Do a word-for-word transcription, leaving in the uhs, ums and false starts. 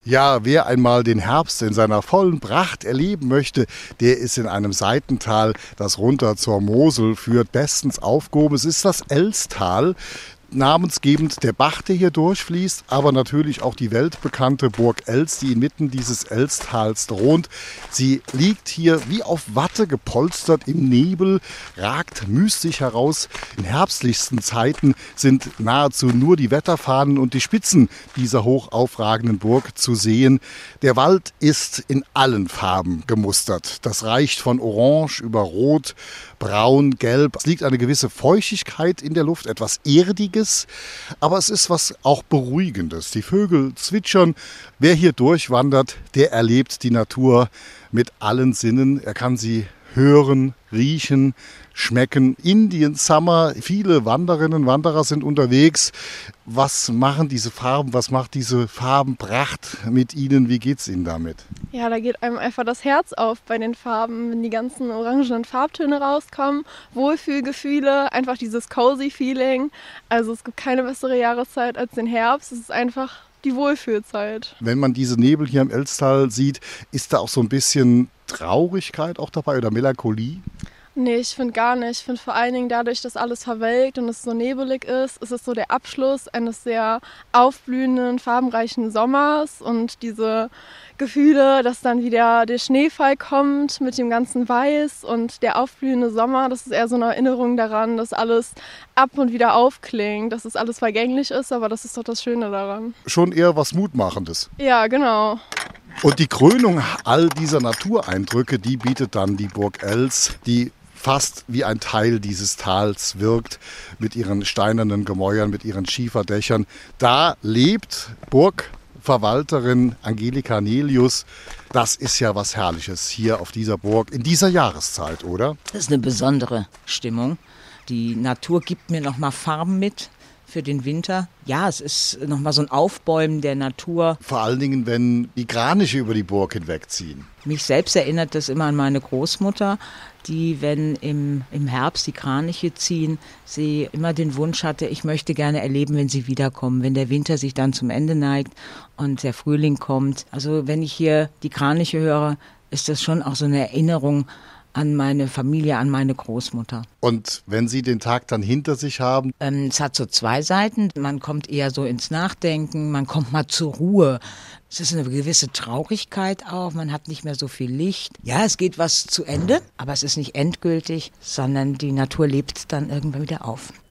Ja, wer einmal den Herbst in seiner vollen Pracht erleben möchte, der ist in einem Seitental, das runter zur Mosel führt, bestens aufgehoben. Es ist das Elztal. Namensgebend der Bach, der hier durchfließt, aber natürlich auch die weltbekannte Burg Elz, die inmitten dieses Elztals thront. Sie liegt hier wie auf Watte gepolstert im Nebel, ragt mystisch heraus. In herbstlichsten Zeiten sind nahezu nur die Wetterfahnen und die Spitzen dieser hoch aufragenden Burg zu sehen. Der Wald ist in allen Farben gemustert. Das reicht von Orange über Rot, Braun, Gelb. Es liegt eine gewisse Feuchtigkeit in der Luft, etwas Erdiges. Aber es ist was auch Beruhigendes. Die Vögel zwitschern. Wer hier durchwandert, der erlebt die Natur mit allen Sinnen. Er kann sie hören, riechen, schmecken. Indian Summer, viele Wanderinnen und Wanderer sind unterwegs. Was machen diese Farben, was macht diese Farbenpracht mit Ihnen? Wie geht's Ihnen damit? Ja, da geht einem einfach das Herz auf bei den Farben, wenn die ganzen orangenen Farbtöne rauskommen. Wohlfühlgefühle, einfach dieses cozy Feeling. Also es gibt keine bessere Jahreszeit als den Herbst. Es ist einfach die Wohlfühlzeit. Wenn man diese Nebel hier im Elztal sieht, ist da auch so ein bisschen Traurigkeit auch dabei oder Melancholie? Nee, ich finde gar nicht. Ich finde vor allen Dingen dadurch, dass alles verwelkt und es so nebelig ist, ist es so der Abschluss eines sehr aufblühenden, farbenreichen Sommers und diese Gefühle, dass dann wieder der Schneefall kommt mit dem ganzen Weiß und der aufblühende Sommer, das ist eher so eine Erinnerung daran, dass alles ab und wieder aufklingt, dass es alles vergänglich ist, aber das ist doch das Schöne daran. Schon eher was Mutmachendes. Ja, genau. Und die Krönung all dieser Natureindrücke, die bietet dann die Burg Elz, die fast wie ein Teil dieses Tals wirkt, mit ihren steinernen Gemäuern, mit ihren Schieferdächern. Da lebt Burgverwalterin Angelika Nelius. Das ist ja was Herrliches hier auf dieser Burg in dieser Jahreszeit, oder? Das ist eine besondere Stimmung. Die Natur gibt mir nochmal Farben mit für den Winter. Ja, es ist nochmal so ein Aufbäumen der Natur. Vor allen Dingen, wenn die Kraniche über die Burg hinwegziehen. Mich selbst erinnert das immer an meine Großmutter, die, wenn im, im Herbst die Kraniche ziehen, sie immer den Wunsch hatte, ich möchte gerne erleben, wenn sie wiederkommen, wenn der Winter sich dann zum Ende neigt und der Frühling kommt. Also wenn ich hier die Kraniche höre, ist das schon auch so eine Erinnerung an meine Familie, an meine Großmutter. Und wenn Sie den Tag dann hinter sich haben? Ähm, es hat so zwei Seiten. Man kommt eher so ins Nachdenken, man kommt mal zur Ruhe. Es ist eine gewisse Traurigkeit auch, man hat nicht mehr so viel Licht. Ja, es geht was zu Ende, aber es ist nicht endgültig, sondern die Natur lebt dann irgendwann wieder auf.